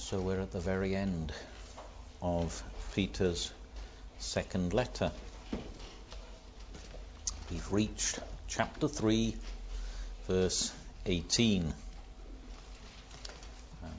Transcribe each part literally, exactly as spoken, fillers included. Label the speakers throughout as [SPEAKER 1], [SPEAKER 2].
[SPEAKER 1] So we're at the very end of Peter's second letter. We've reached chapter three, verse eighteen. Um,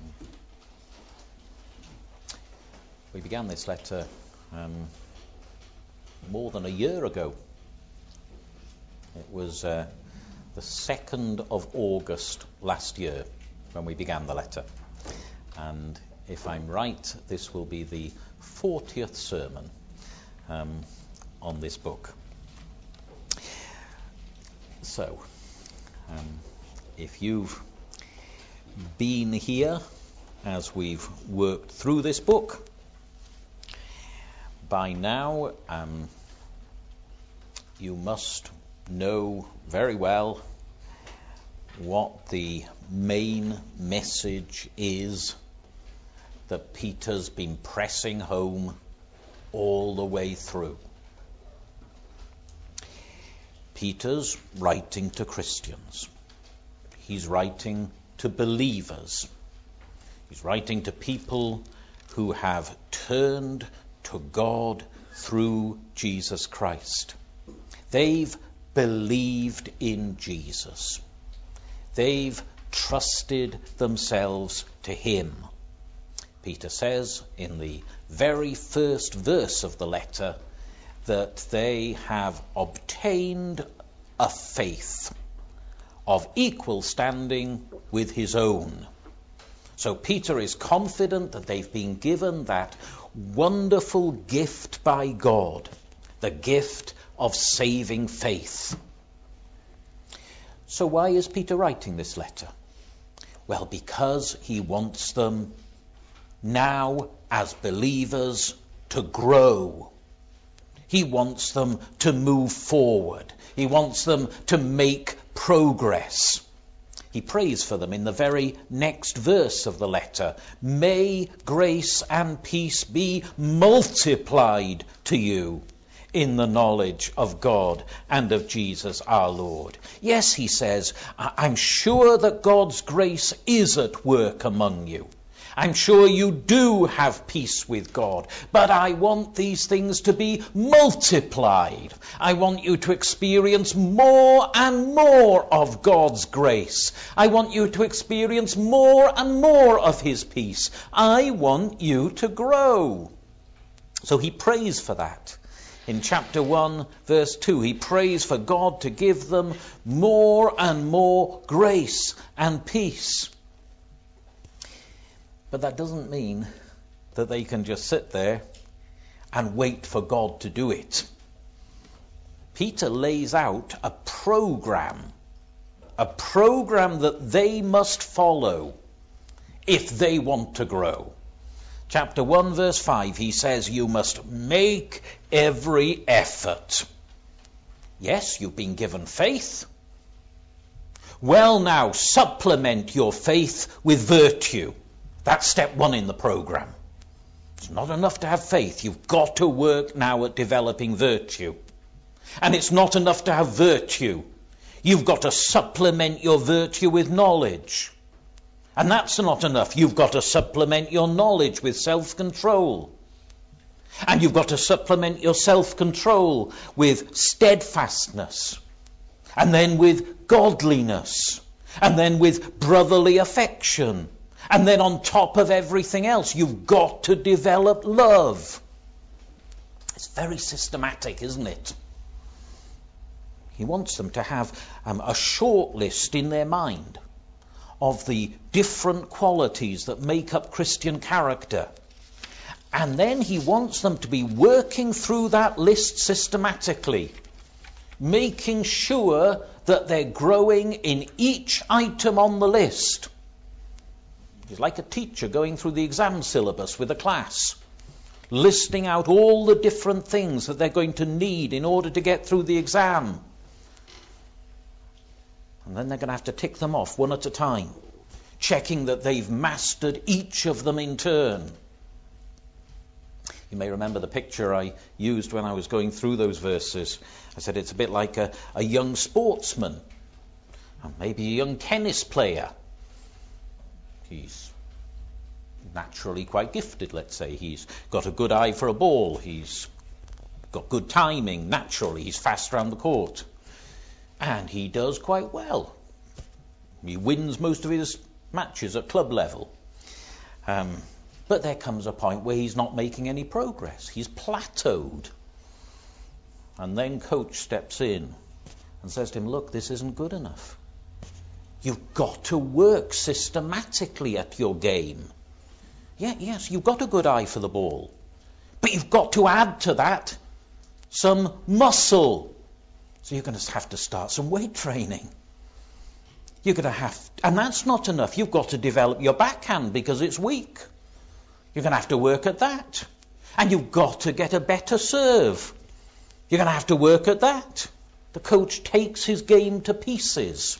[SPEAKER 1] we began this letter um, more than a year ago. It was uh, the second of August last year when we began the letter. And if I'm right, this will be the fortieth sermon um, on this book. So, um, if you've been here as we've worked through this book, by now um, you must know very well what the main message is that Peter's been pressing home all the way through. Peter's writing to Christians. He's writing to believers. He's writing to people who have turned to God through Jesus Christ. They've believed in Jesus. They've trusted themselves to him. Peter says in the very first verse of the letter that they have obtained a faith of equal standing with his own. So Peter is confident that they've been given that wonderful gift by God, the gift of saving faith. So why is Peter writing this letter? Well, because he wants them now as believers to grow. He wants them to move forward. He wants them to make progress. He prays for them in the very next verse of the letter. May grace and peace be multiplied to you in the knowledge of God and of Jesus our Lord. Yes, he says, I'm sure that God's grace is at work among you. I'm sure you do have peace with God, but I want these things to be multiplied. I want you to experience more and more of God's grace. I want you to experience more and more of his peace. I want you to grow. So he prays for that. In chapter one, verse two, he prays for God to give them more and more grace and peace. But that doesn't mean that they can just sit there and wait for God to do it. Peter lays out a program, a program that they must follow if they want to grow. Chapter one, verse five, he says, you must make every effort. Yes, you've been given faith. Well, now, supplement your faith with virtue. That's step one in the program. It's not enough to have faith. You've got to work now at developing virtue. And it's not enough to have virtue. You've got to supplement your virtue with knowledge. And that's not enough. You've got to supplement your knowledge with self-control. And you've got to supplement your self-control with steadfastness. And then with godliness. And then with brotherly affection. And then on top of everything else, you've got to develop love. It's very systematic, isn't it? He wants them to have um, a short list in their mind of the different qualities that make up Christian character. And then he wants them to be working through that list systematically, making sure that they're growing in each item on the list. It's like a teacher going through the exam syllabus with a class, listing out all the different things that they're going to need in order to get through the exam. And then they're going to have to tick them off one at a time, checking that they've mastered each of them in turn. You may remember the picture I used when I was going through those verses. I said it's a bit like a, a young sportsman, or maybe a young tennis player. He's naturally quite gifted, let's say. He's got a good eye for a ball. He's got good timing, naturally. He's fast around the court. And he does quite well. He wins most of his matches at club level. Um, but there comes a point where he's not making any progress. He's plateaued. And then coach steps in and says to him, look, this isn't good enough. You've got to work systematically at your game. Yeah, yes, you've got a good eye for the ball. But you've got to add to that some muscle. So you're going to have to start some weight training. You're going to have, and that's not enough. You've got to develop your backhand because it's weak. You're going to have to work at that. And you've got to get a better serve. You're going to have to work at that. The coach takes his game to pieces.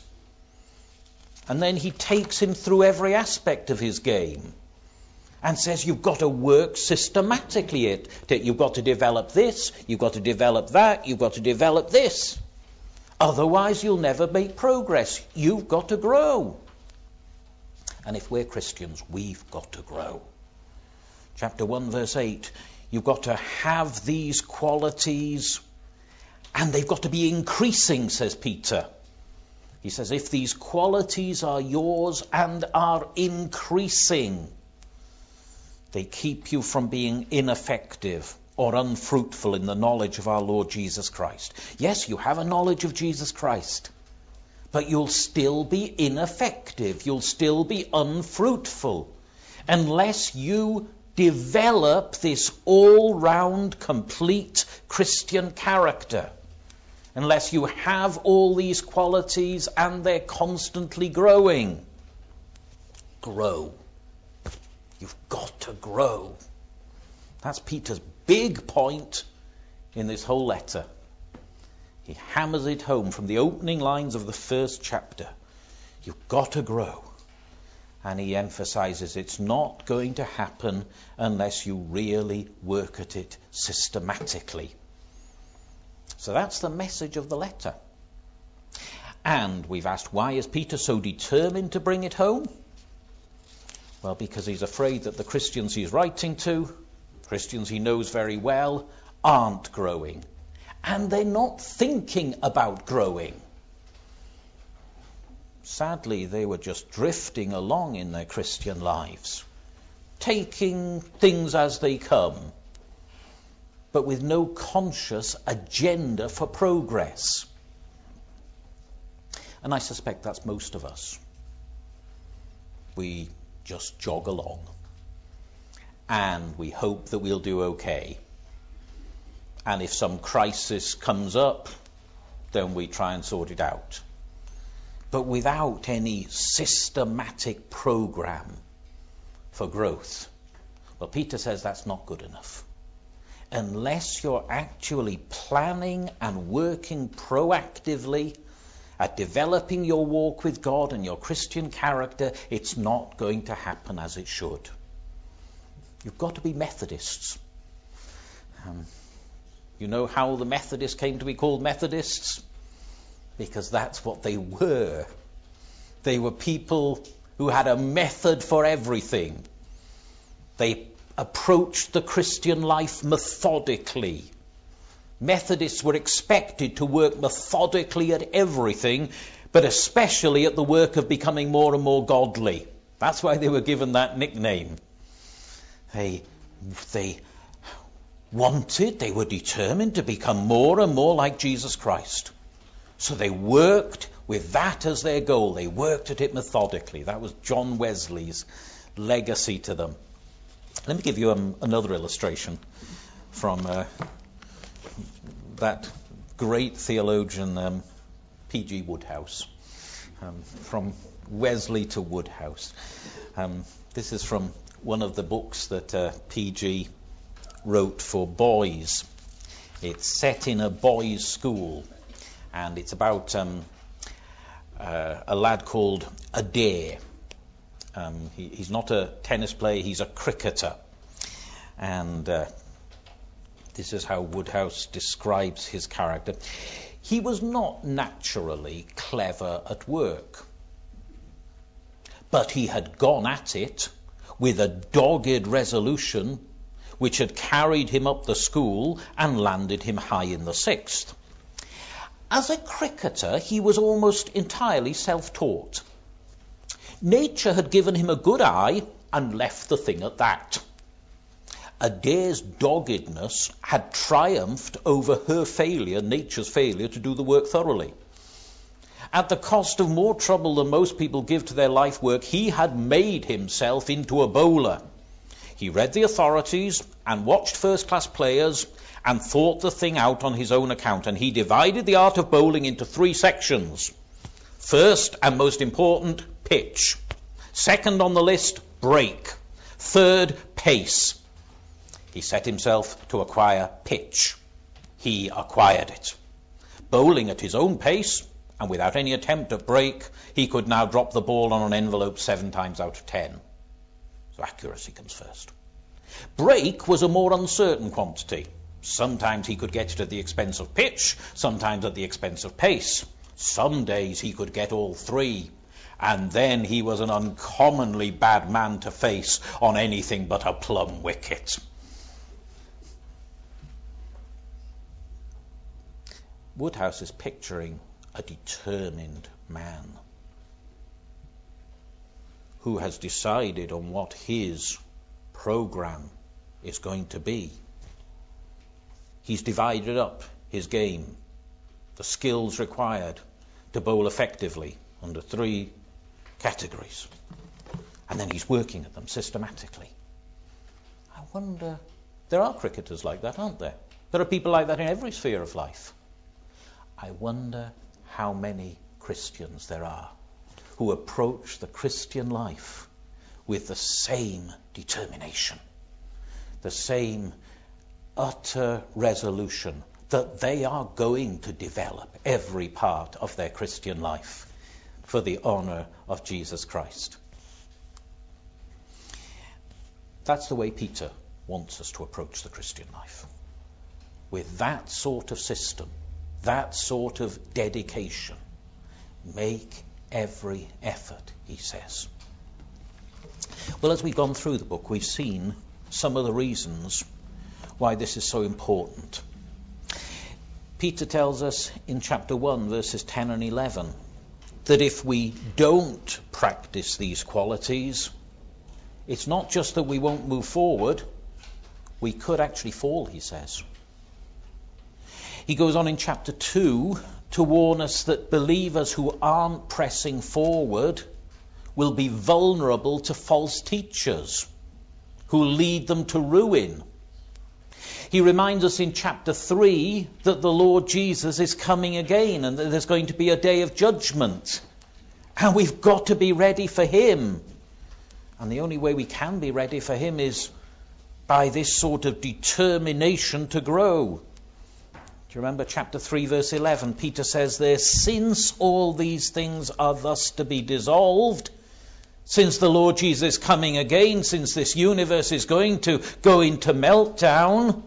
[SPEAKER 1] And then he takes him through every aspect of his game and says, you've got to work systematically at it. You've got to develop this, you've got to develop that, you've got to develop this. Otherwise, you'll never make progress. You've got to grow. And if we're Christians, we've got to grow. Chapter one, verse eight, you've got to have these qualities, and they've got to be increasing, says Peter. He says, if these qualities are yours and are increasing, they keep you from being ineffective or unfruitful in the knowledge of our Lord Jesus Christ. Yes, you have a knowledge of Jesus Christ, but you'll still be ineffective. You'll still be unfruitful unless you develop this all-round, complete Christian character. Unless you have all these qualities and they're constantly growing. Grow. You've got to grow. That's Peter's big point in this whole letter. He hammers it home from the opening lines of the first chapter. You've got to grow. And he emphasizes it's not going to happen unless you really work at it systematically. So that's the message of the letter. And we've asked, why is Peter so determined to bring it home? Well, because he's afraid that the Christians he's writing to, Christians he knows very well, aren't growing. And they're not thinking about growing. Sadly, they were just drifting along in their Christian lives, taking things as they come, but with no conscious agenda for progress. And I suspect that's most of us. We just jog along, and we hope that we'll do okay. And if some crisis comes up, then we try and sort it out. But without any systematic program for growth. Well, Peter says that's not good enough. Unless you're actually planning and working proactively at developing your walk with God and your Christian character, it's not going to happen as it should. You've got to be Methodists. Um, you know how the Methodists came to be called Methodists? Because that's what they were. They were people who had a method for everything. They approached the Christian life methodically. Methodists were expected to work methodically at everything, but especially at the work of becoming more and more godly. That's why they were given that nickname. They, they wanted, they were determined to become more and more like Jesus Christ. So they worked with that as their goal. They worked at it methodically. That was John Wesley's legacy to them. Let me give you um, another illustration from uh, that great theologian um, P G Woodhouse. Um, from Wesley to Woodhouse. Um, this is from one of the books that uh, P G wrote for boys. It's set in a boys' school. And it's about um, uh, a lad called Adair. Um, he, he's not a tennis player, he's a cricketer. And uh, this is how Woodhouse describes his character. He was not naturally clever at work, but he had gone at it with a dogged resolution which had carried him up the school and landed him high in the sixth. As a cricketer, he was almost entirely self-taught. Nature had given him a good eye and left the thing at that. Adair's doggedness had triumphed over her failure, nature's failure, to do the work thoroughly. At the cost of more trouble than most people give to their life work, he had made himself into a bowler. He read the authorities and watched first-class players and thought the thing out on his own account, and he divided the art of bowling into three sections. First, and most important, pitch. Second on the list, break. Third, pace. He set himself to acquire pitch. He acquired it. Bowling at his own pace, and without any attempt at break, he could now drop the ball on an envelope seven times out of ten. So accuracy comes first. Break was a more uncertain quantity. Sometimes he could get it at the expense of pitch, sometimes at the expense of pace. Some days he could get all three, and then he was an uncommonly bad man to face on anything but a plumb wicket. Woodhouse is picturing a determined man who has decided on what his program is going to be. He's divided up his game, the skills required to bowl effectively, under three categories. And then he's working at them systematically. I wonder, there are cricketers like that, aren't there? There are people like that in every sphere of life. I wonder how many Christians there are who approach the Christian life with the same determination, the same utter resolution that they are going to develop every part of their Christian life for the honor of Jesus Christ. That's the way Peter wants us to approach the Christian life. With that sort of system, that sort of dedication. Make every effort, he says. Well, as we've gone through the book, we've seen some of the reasons why this is so important. Peter tells us in chapter one, verses ten and eleven, that if we don't practice these qualities, it's not just that we won't move forward, we could actually fall, he says. He goes on in chapter two to warn us that believers who aren't pressing forward will be vulnerable to false teachers who lead them to ruin. He reminds us in chapter three that the Lord Jesus is coming again and that there's going to be a day of judgment. And we've got to be ready for him. And the only way we can be ready for him is by this sort of determination to grow. Do you remember chapter three, verse eleven? Peter says there, since all these things are thus to be dissolved, since the Lord Jesus is coming again, since this universe is going to go into meltdown,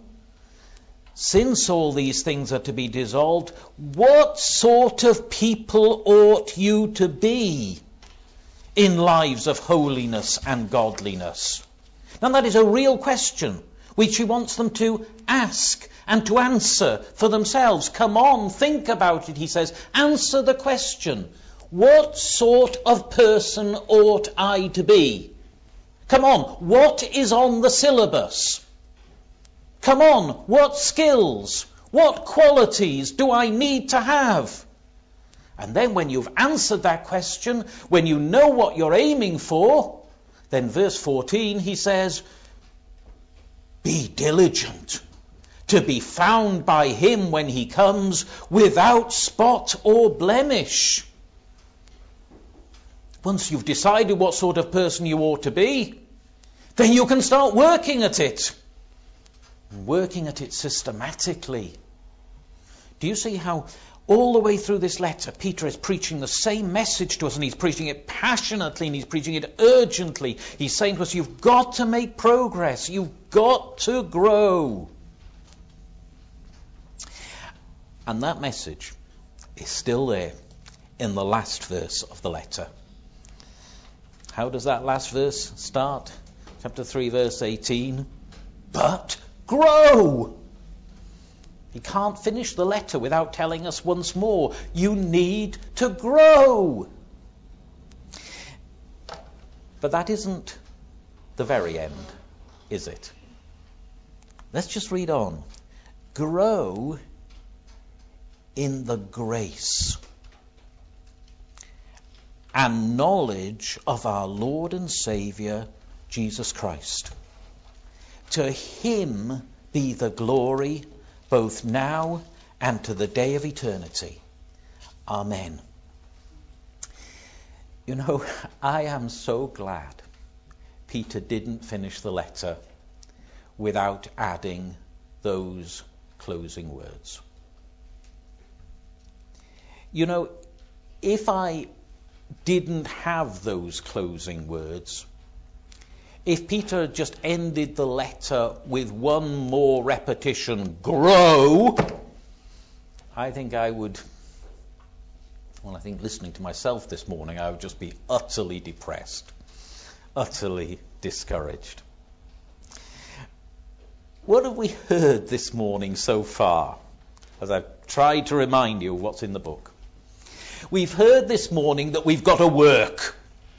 [SPEAKER 1] since all these things are to be dissolved, what sort of people ought you to be in lives of holiness and godliness? Now that is a real question which he wants them to ask and to answer for themselves. Come on, think about it, he says. Answer the question. What sort of person ought I to be? Come on, what is on the syllabus? Come on, what skills, what qualities do I need to have? And then when you've answered that question, when you know what you're aiming for, then verse fourteen, he says, be diligent to be found by him when he comes without spot or blemish. Once you've decided what sort of person you ought to be, then you can start working at it. Working at it systematically. Do you see how all the way through this letter, Peter is preaching the same message to us, and he's preaching it passionately, and he's preaching it urgently. He's saying to us, you've got to make progress. You've got to grow. And that message is still there in the last verse of the letter. How does that last verse start? chapter three, verse eighteen, but grow. He can't finish the letter without telling us once more, you need to grow. But that isn't the very end, is it? Let's just read on. Grow in the grace and knowledge of our Lord and Saviour, Jesus Christ. To him be the glory, both now and to the day of eternity. Amen. You know, I am so glad Peter didn't finish the letter without adding those closing words. You know, if I didn't have those closing words, if Peter had just ended the letter with one more repetition, grow, I think I would, well, I think listening to myself this morning, I would just be utterly depressed, utterly discouraged. What have we heard this morning so far, as I've tried to remind you of what's in the book? We've heard this morning that we've got to work.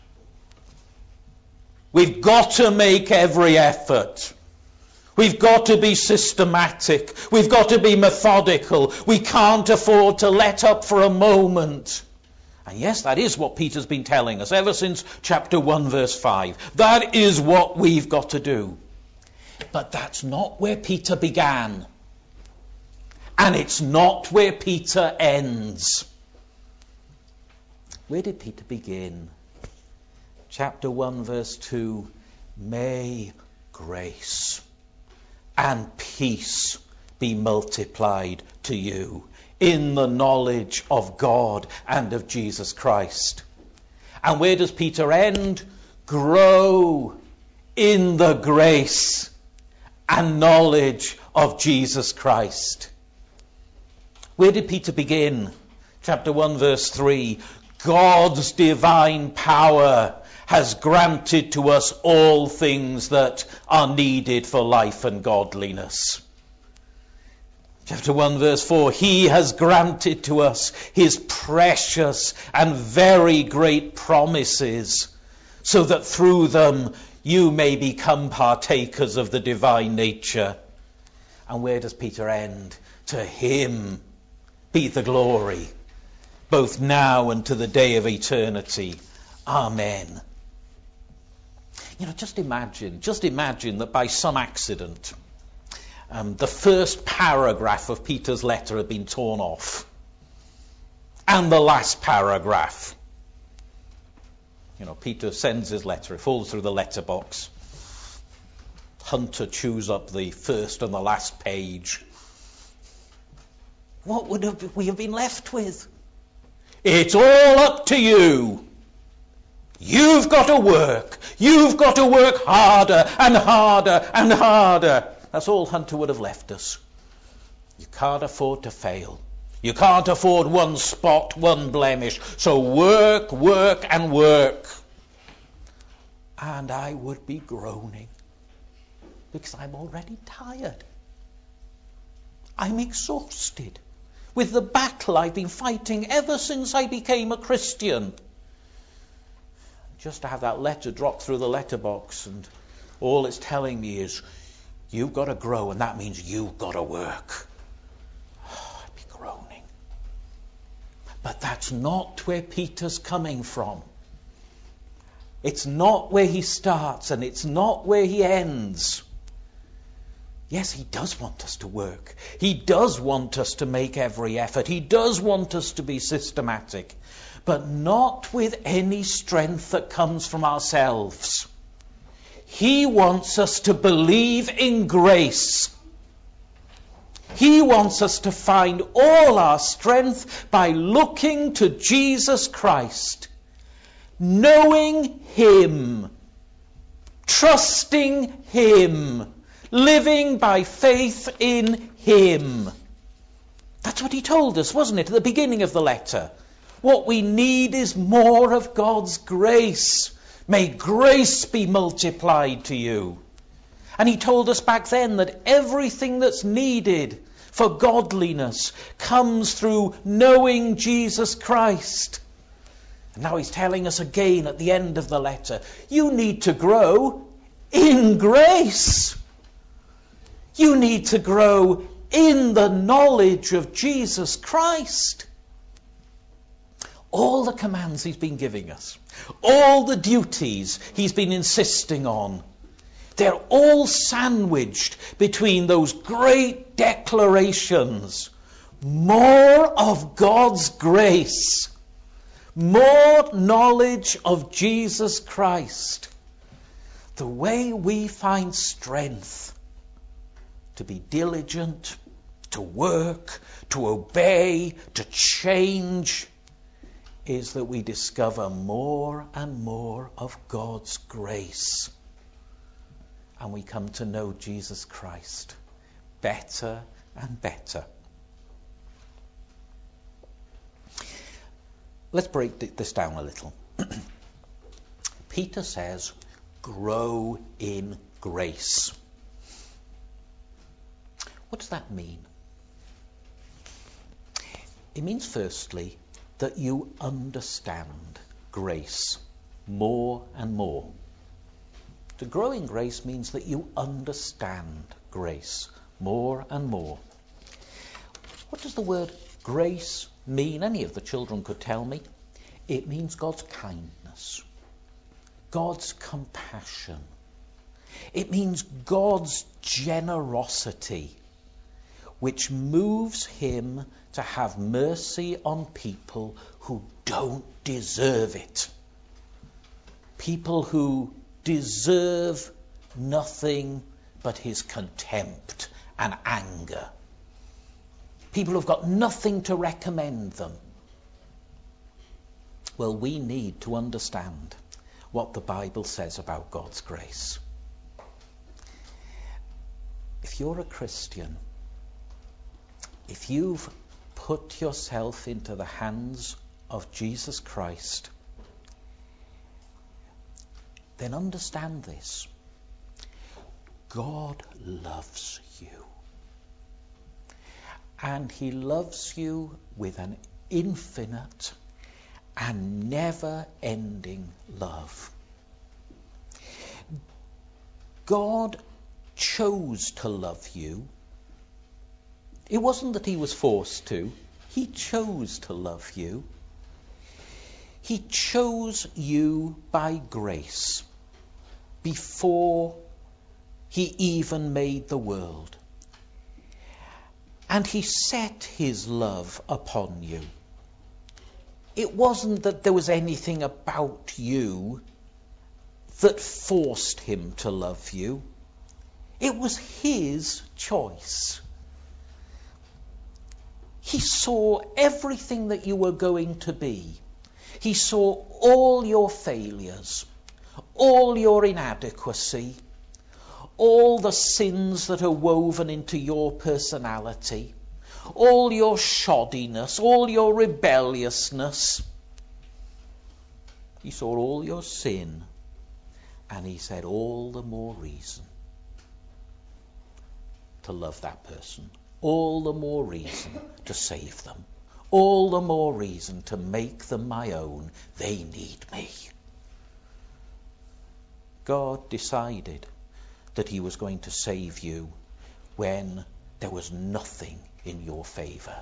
[SPEAKER 1] We've got to make every effort. We've got to be systematic. We've got to be methodical. We can't afford to let up for a moment. And yes, that is what Peter's been telling us ever since chapter one, verse five. That is what we've got to do. But that's not where Peter began. And it's not where Peter ends. Where did Peter begin? Chapter one, verse two. May grace and peace be multiplied to you in the knowledge of God and of Jesus Christ. And where does Peter end? Grow in the grace and knowledge of Jesus Christ. Where did Peter begin? Chapter one, verse three. God's divine power has granted to us all things that are needed for life and godliness. Chapter one, verse four. He has granted to us his precious and very great promises, so that through them you may become partakers of the divine nature. And where does Peter end? To him be the glory, both now and to the day of eternity. Amen. You know, just imagine, just imagine that by some accident, um, the first paragraph of Peter's letter had been torn off, and the last paragraph. You know, Peter sends his letter, it falls through the letterbox. Hunter chews up the first and the last page. What would have, we have been left with? It's all up to you. You've got to work. You've got to work harder and harder and harder. That's all Hunter would have left us. You can't afford to fail. You can't afford one spot, one blemish. So work, work and work. And I would be groaning because I'm already tired. I'm exhausted with the battle I've been fighting ever since I became a Christian. Just to have that letter drop through the letterbox, and all it's telling me is, you've got to grow, and that means you've got to work. Oh, I'd be groaning. But that's not where Peter's coming from. It's not where he starts, and it's not where he ends. Yes, he does want us to work. He does want us to make every effort. He does want us to be systematic. But not with any strength that comes from ourselves. He wants us to believe in grace. He wants us to find all our strength by looking to Jesus Christ, knowing him, trusting him, living by faith in him. That's what he told us, wasn't it, at the beginning of the letter? What we need is more of God's grace, May grace be multiplied to you. And he told us back then that everything that's needed for godliness comes through knowing Jesus Christ. And now he's telling us again at the end of the letter, you need to grow in grace. You need to grow in the knowledge of Jesus Christ. All the commands he's been giving us, all the duties he's been insisting on, they're all sandwiched between those great declarations. More of God's grace. More knowledge of Jesus Christ. The way we find strength to be diligent, to work, to obey, to change, is that we discover more and more of God's grace. And we come to know Jesus Christ better and better. Let's break this down a little. Peter says, grow in grace. What does that mean? It means, firstly, that you understand grace more and more. To grow in grace means that you understand grace more and more. What does the word grace mean? Any of the children could tell me. It means God's kindness, God's compassion. It means God's generosity, which moves him to have mercy on people who don't deserve it. People who deserve nothing but his contempt and anger. People who've got nothing to recommend them. Well, we need to understand what the Bible says about God's grace. If you're a Christian, if you've put yourself into the hands of Jesus Christ, then understand this. God loves you. And he loves you with an infinite and never-ending love. God chose to love you. It wasn't that he was forced to. He chose to love you. He chose you by grace before he even made the world. And he set his love upon you. It wasn't that there was anything about you that forced him to love you. It was his choice. He saw everything that you were going to be. He saw all your failures, all your inadequacy, all the sins that are woven into your personality, all your shoddiness, all your rebelliousness. He saw all your sin, and he said, all the more reason to love that person, all the more reason to save them, all the more reason to make them my own. They need me. God decided that he was going to save you when there was nothing in your favour.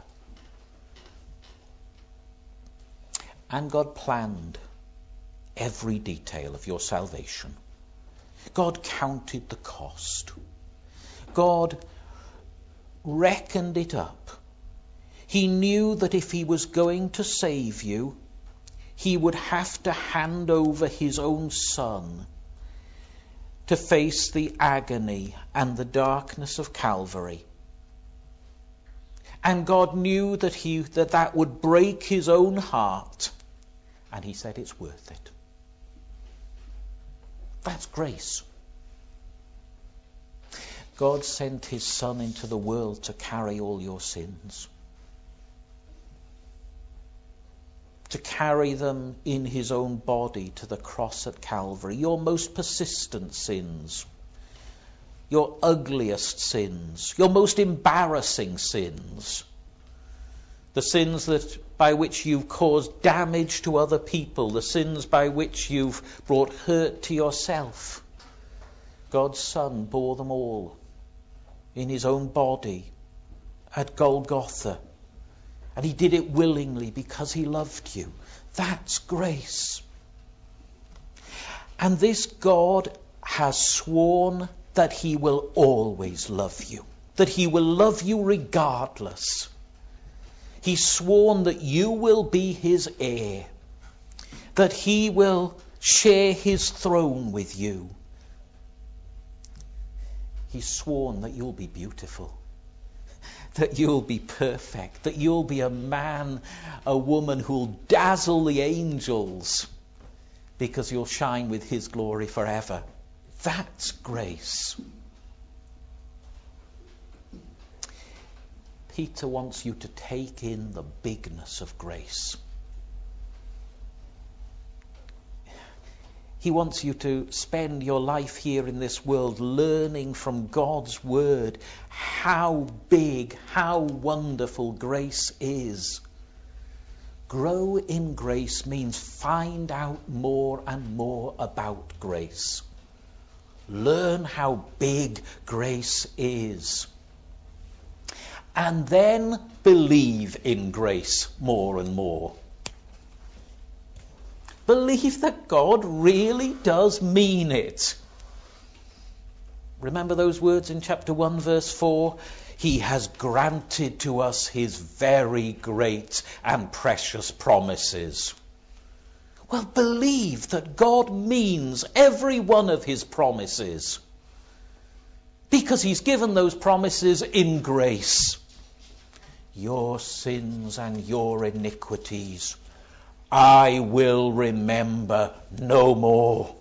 [SPEAKER 1] And God planned every detail of your salvation. God counted the cost. God reckoned it up. He knew that if he was going to save you, he would have to hand over his own son to face the agony and the darkness of Calvary. And God knew that he that, that would break his own heart. And he said, it's worth it. That's grace. God sent his son into the world to carry all your sins, to carry them in his own body to the cross at Calvary. Your most persistent sins, your ugliest sins, your most embarrassing sins, the sins that by which you've caused damage to other people, the sins by which you've brought hurt to yourself. God's Son bore them all in his own body at Golgotha. And he did it willingly because he loved you. That's grace. And this God has sworn that he will always love you, that he will love you regardless. He's sworn that you will be his heir, that he will share his throne with you. He's sworn that you'll be beautiful, that you'll be perfect, that you'll be a man, a woman who'll dazzle the angels because you'll shine with his glory forever. That's grace. Peter wants you to take in the bigness of grace. He wants you to spend your life here in this world learning from God's word how big, how wonderful grace is. Grow in grace means find out more and more about grace. Learn how big grace is. And then believe in grace more and more. Believe that God really does mean it. Remember those words in chapter one, verse four? He has granted to us his very great and precious promises. Well, believe that God means every one of his promises, because he's given those promises in grace. Your sins and your iniquities I will remember no more.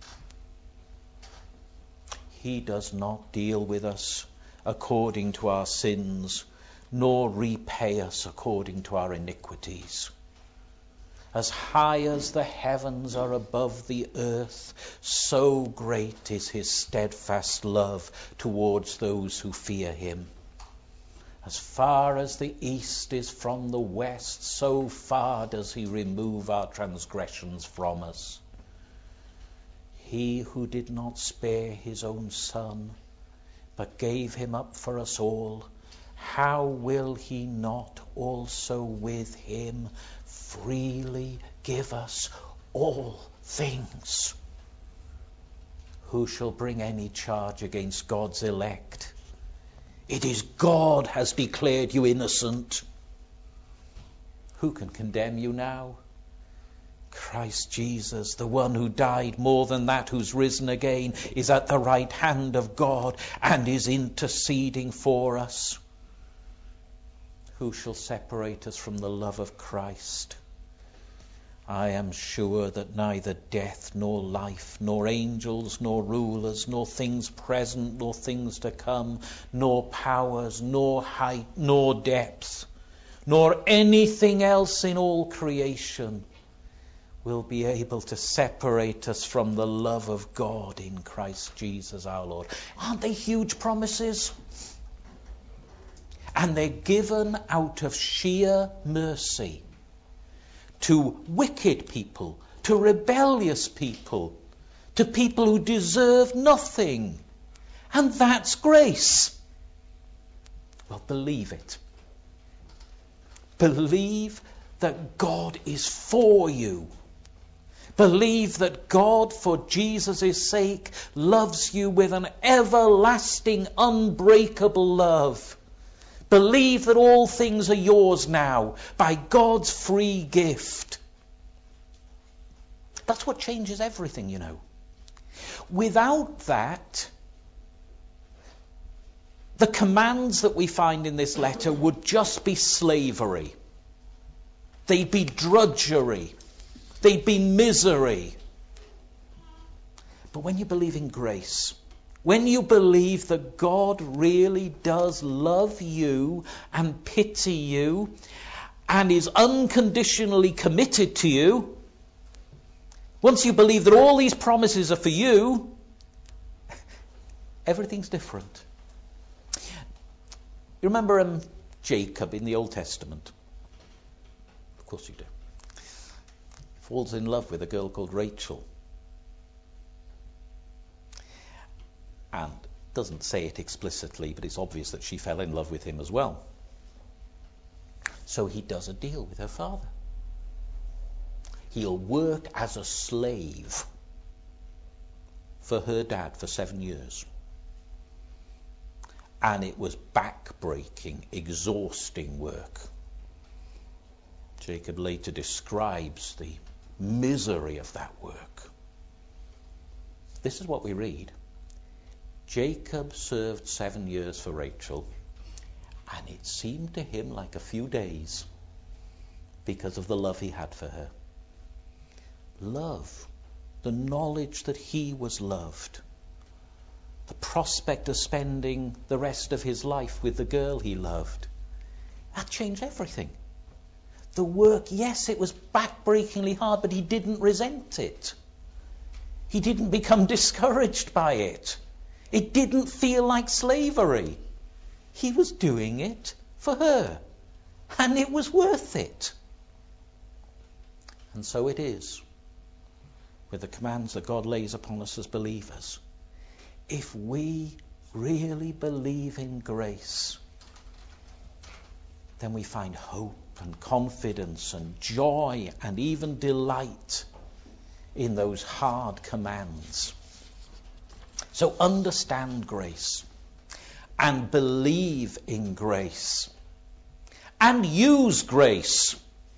[SPEAKER 1] He does not deal with us according to our sins, nor repay us according to our iniquities. As high as the heavens are above the earth, so great is his steadfast love towards those who fear him. As far as the east is from the west, so far does he remove our transgressions from us. He who did not spare his own Son, but gave him up for us all, how will he not also with him freely give us all things? Who shall bring any charge against God's elect? It is God has declared you innocent. Who can condemn you now? Christ Jesus, the one who died, more than that, who's risen again, is at the right hand of God and is interceding for us. Who shall separate us from the love of Christ? I am sure that neither death nor life, nor angels, nor rulers, nor things present, nor things to come, nor powers, nor height, nor depth, nor anything else in all creation will be able to separate us from the love of God in Christ Jesus our Lord. Aren't they huge promises? And they're given out of sheer mercy to wicked people, to rebellious people, to people who deserve nothing. And that's grace. Well, believe it. Believe that God is for you. Believe that God, for Jesus' sake, loves you with an everlasting, unbreakable love. Believe that all things are yours now by God's free gift. That's what changes everything, you know. Without that, the commands that we find in this letter would just be slavery. They'd be drudgery. They'd be misery. But when you believe in grace, when you believe that God really does love you and pity you and is unconditionally committed to you, once you believe that all these promises are for you, everything's different. You remember um, Jacob in the Old Testament? Of course you do. Falls in love with a girl called Rachel. And doesn't say it explicitly, but it's obvious that she fell in love with him as well. So he does a deal with her father. He'll work as a slave for her dad for seven years. And it was back-breaking, exhausting work. Jacob later describes the misery of that work. This is what we read. Jacob served seven years for Rachel, and it seemed to him like a few days because of the love he had for her. Love, the knowledge that he was loved, the prospect of spending the rest of his life with the girl he loved, that changed everything. The work, yes, it was backbreakingly hard, but he didn't resent it. He didn't become discouraged by it. It didn't feel like slavery. He was doing it for her, and it was worth it. And so it is with the commands that God lays upon us as believers. If we really believe in grace, then we find hope and confidence and joy and even delight in those hard commands. So understand grace and believe in grace and use grace.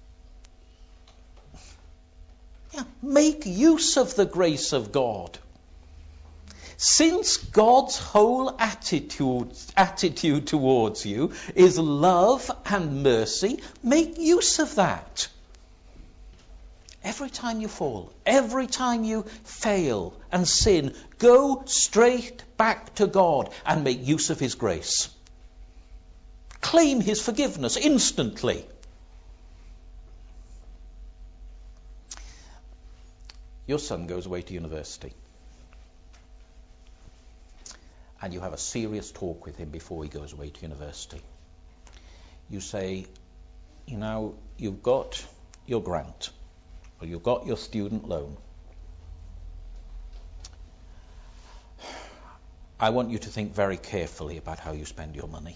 [SPEAKER 1] Yeah, make use of the grace of God. Since God's whole attitude, attitude towards you is love and mercy, make use of that. Every time you fall, every time you fail and sin, go straight back to God and make use of his grace. Claim his forgiveness instantly. Your son goes away to university, and you have a serious talk with him before he goes away to university. You say, you know, you've got your grant, or you've got your student loan. I want you to think very carefully about how you spend your money.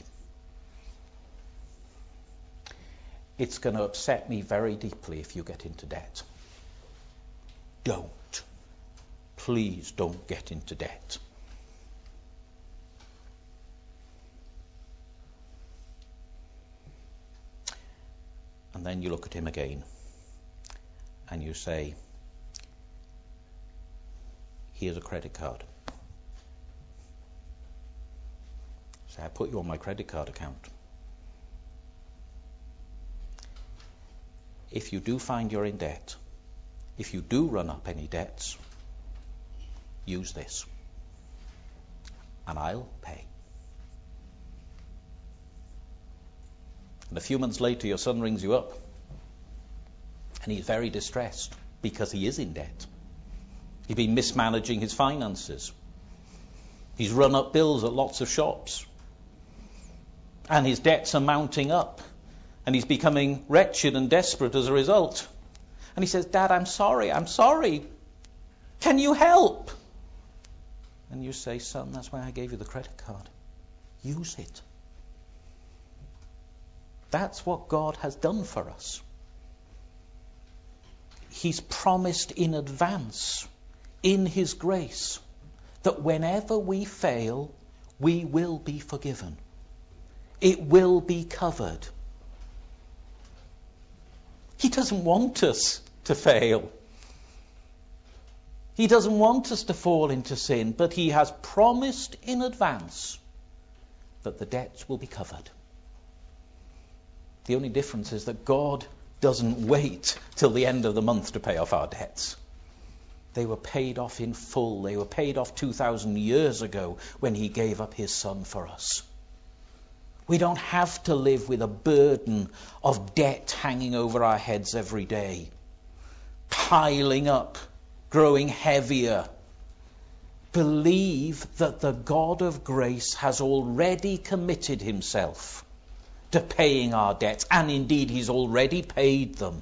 [SPEAKER 1] It's going to upset me very deeply if you get into debt. Don't. Please don't get into debt. And then you look at him again and you say, here's a credit card. Say, I put you on my credit card account. If you do find you're in debt, if you do run up any debts, use this, and I'll pay. And a few months later, your son rings you up, and he's very distressed because he is in debt. He's been mismanaging his finances. He's run up bills at lots of shops, and his debts are mounting up, and he's becoming wretched and desperate as a result. And he says, Dad, I'm sorry, I'm sorry. Can you help? And you say, son, that's why I gave you the credit card. Use it. That's what God has done for us. He's promised in advance, in his grace, that whenever we fail, we will be forgiven. It will be covered. He doesn't want us to fail. He doesn't want us to fall into sin, but he has promised in advance that the debts will be covered. The only difference is that God doesn't wait till the end of the month to pay off our debts. They were paid off in full. They were paid off two thousand years ago when he gave up his son for us. We don't have to live with a burden of debt hanging over our heads every day, piling up, growing heavier. Believe that the God of grace has already committed himself to paying our debts, and indeed he's already paid them.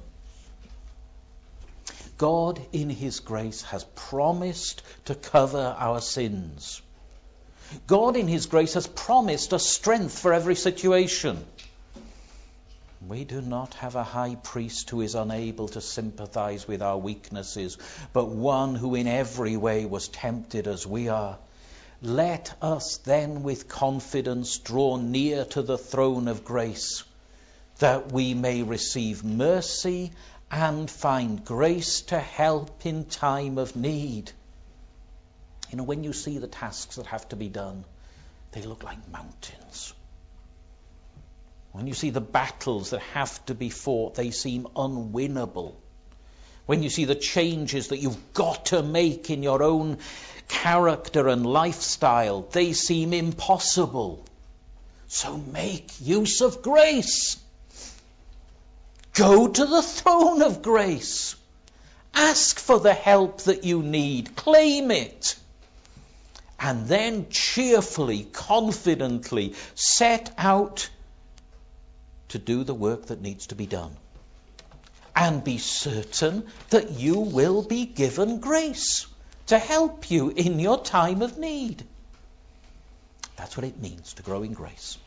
[SPEAKER 1] God in his grace has promised to cover our sins. God in his grace has promised us strength for every situation. We do not have a high priest who is unable to sympathize with our weaknesses, but one who in every way was tempted as we are. Let us then with confidence draw near to the throne of grace, that we may receive mercy and find grace to help in time of need. You know, when you see the tasks that have to be done, they look like mountains. When you see the battles that have to be fought, they seem unwinnable. When you see the changes that you've got to make in your own character and lifestyle, they seem impossible. So make use of grace. Go to the throne of grace. Ask for the help that you need. Claim it. And then cheerfully, confidently set out to do the work that needs to be done. And be certain that you will be given grace to help you in your time of need. That's what it means to grow in grace.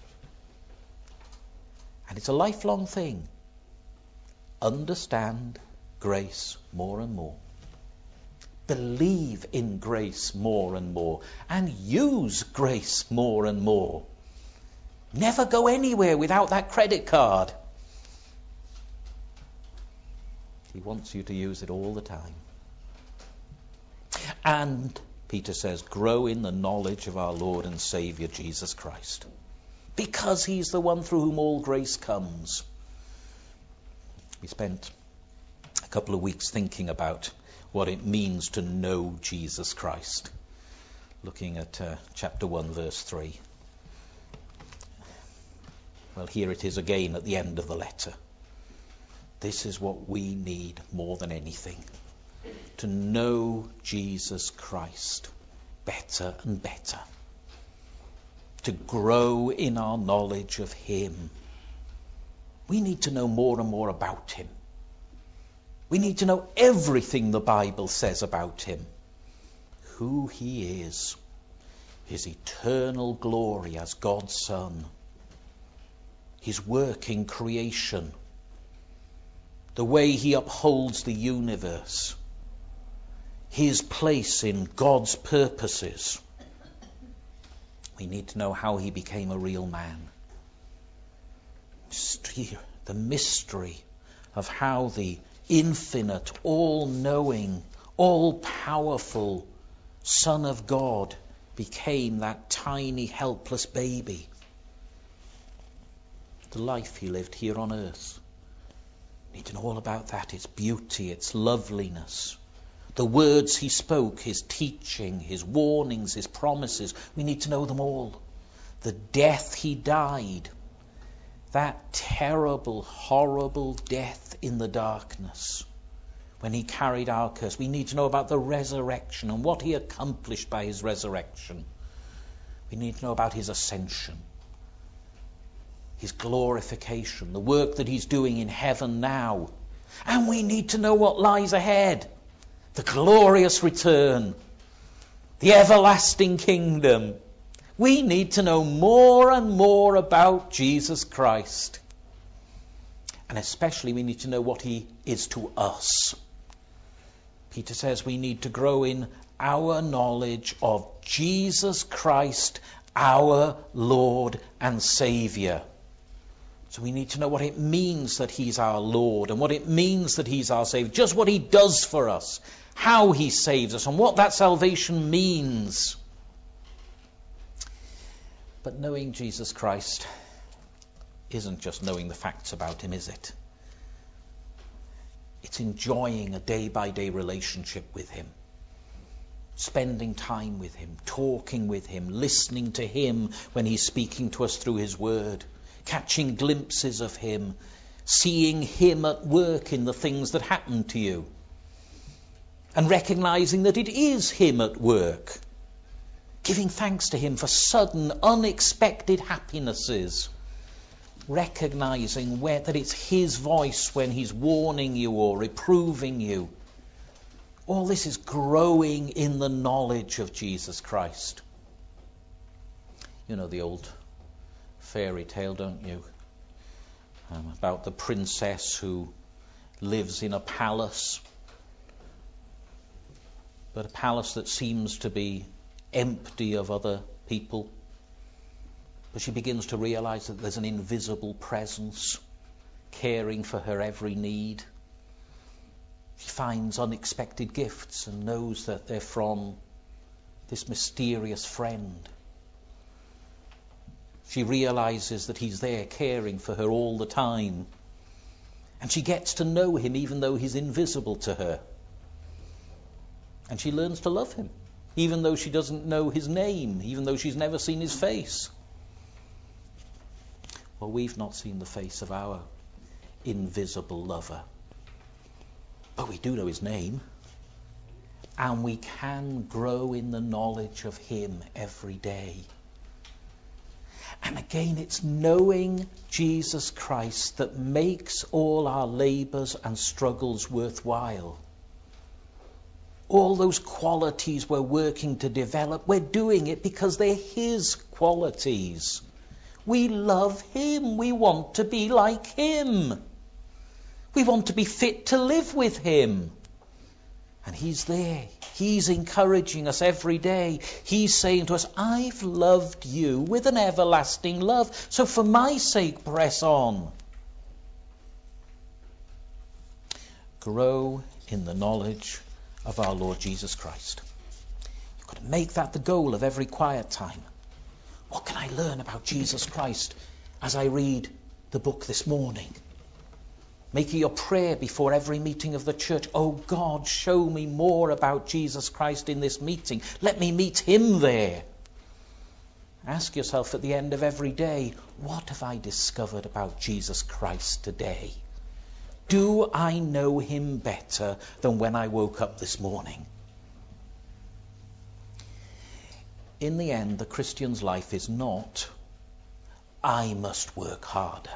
[SPEAKER 1] And it's a lifelong thing. Understand grace more and more. Believe in grace more and more. And use grace more and more. Never go anywhere without that credit card. He wants you to use it all the time. And, Peter says, grow in the knowledge of our Lord and Saviour Jesus Christ. Because he's the one through whom all grace comes. We spent a couple of weeks thinking about what it means to know Jesus Christ. Looking at uh, chapter one, verse three. Well, here it is again at the end of the letter. This is what we need more than anything. To know Jesus Christ better and better. To grow in our knowledge of him. We need to know more and more about him. We need to know everything the Bible says about him. Who he is. His eternal glory as God's Son. His work in creation. The way he upholds the universe. His place in God's purposes. We need to know how he became a real man. The mystery of how the infinite, all-knowing, all-powerful Son of God became that tiny, helpless baby. The life he lived here on earth. We need to know all about that, its beauty, its loveliness. The words he spoke, his teaching, his warnings, his promises. We need to know them all. The death he died. That terrible, horrible death in the darkness. When he carried our curse. We need to know about the resurrection and what he accomplished by his resurrection. We need to know about his ascension. His glorification. The work that he's doing in heaven now. And we need to know what lies ahead. The glorious return. The everlasting kingdom. We need to know more and more about Jesus Christ. And especially we need to know what he is to us. Peter says we need to grow in our knowledge of Jesus Christ, our Lord and Saviour. So we need to know what it means that he's our Lord and what it means that he's our Saviour. Just what he does for us, how he saves us and what that salvation means. But knowing Jesus Christ isn't just knowing the facts about him, is it? It's enjoying a day-by-day relationship with him. spending time with him, talking with him, listening to him when he's speaking to us through his word, catching glimpses of him, seeing him at work in the things that happen to you, and recognizing that it is him at work, giving thanks to him for sudden, unexpected happinesses, recognizing where, that it's his voice when he's warning you or reproving you. All this is growing in the knowledge of Jesus Christ. You know the old fairy tale, don't you? Um, about the princess who lives in a palace, but a palace that seems to be empty of other people. But she begins to realize that there's an invisible presence caring for her every need. She finds unexpected gifts and knows that they're from this mysterious friend. She realizes that he's there caring for her all the time. And she gets to know him even though he's invisible to her. And she learns to love him, even though she doesn't know his name, even though she's never seen his face. Well, we've not seen the face of our invisible lover. But we do know his name, and we can grow in the knowledge of him every day. And again, it's knowing Jesus Christ that makes all our labours and struggles worthwhile. All those qualities we're working to develop, we're doing it because they're his qualities. We love him. We want to be like him. We want to be fit to live with him. And he's there. He's encouraging us every day. He's saying to us, I've loved you with an everlasting love. So for my sake, press on. Grow in the knowledge of our Lord Jesus Christ. You've got to make that the goal of every quiet time. What can I learn about Jesus Christ as I read the book this morning? Make it your prayer before every meeting of the church. Oh God, show me more about Jesus Christ in this meeting. Let me meet him there. Ask yourself at the end of every day, what have I discovered about Jesus Christ today? Do I know him better than when I woke up this morning? In the end, the Christian's life is not, I must work harder.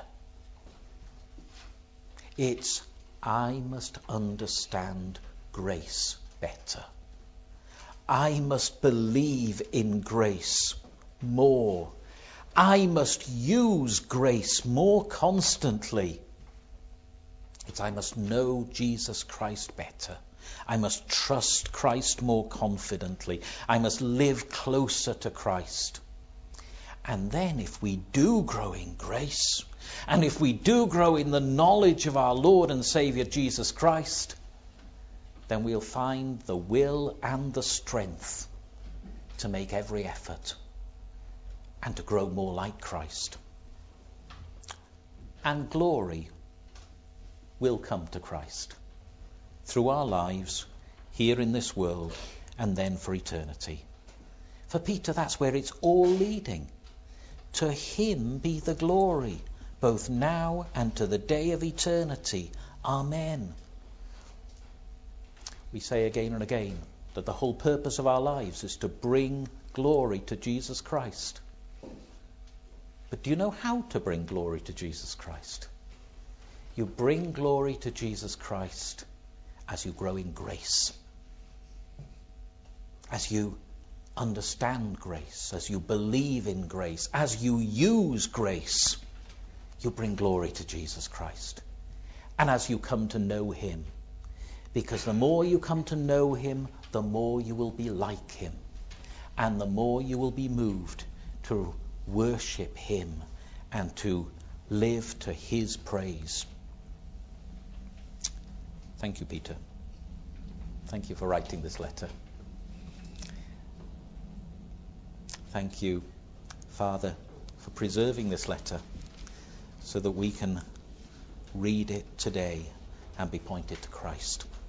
[SPEAKER 1] It's, I must understand grace better. I must believe in grace more. I must use grace more constantly. It's, I must know Jesus Christ better. I must trust Christ more confidently. I must live closer to Christ. And then if we do grow in grace, and if we do grow in the knowledge of our Lord and Saviour Jesus Christ, then we'll find the will and the strength to make every effort and to grow more like Christ. And glory will come to Christ through our lives here in this world and then for eternity. For Peter, that's where it's all leading. To him be the glory, both now and to the day of eternity. Amen. We say again and again that the whole purpose of our lives is to bring glory to Jesus Christ. But do you know how to bring glory to Jesus Christ? You bring glory to Jesus Christ as you grow in grace. As you understand grace, as you believe in grace, as you use grace, you bring glory to Jesus Christ. And as you come to know him, because the more you come to know him, the more you will be like him, and the more you will be moved to worship him and to live to his praise. Thank you, Peter. Thank you for writing this letter. Thank you, Father, for preserving this letter so that we can read it today and be pointed to Christ.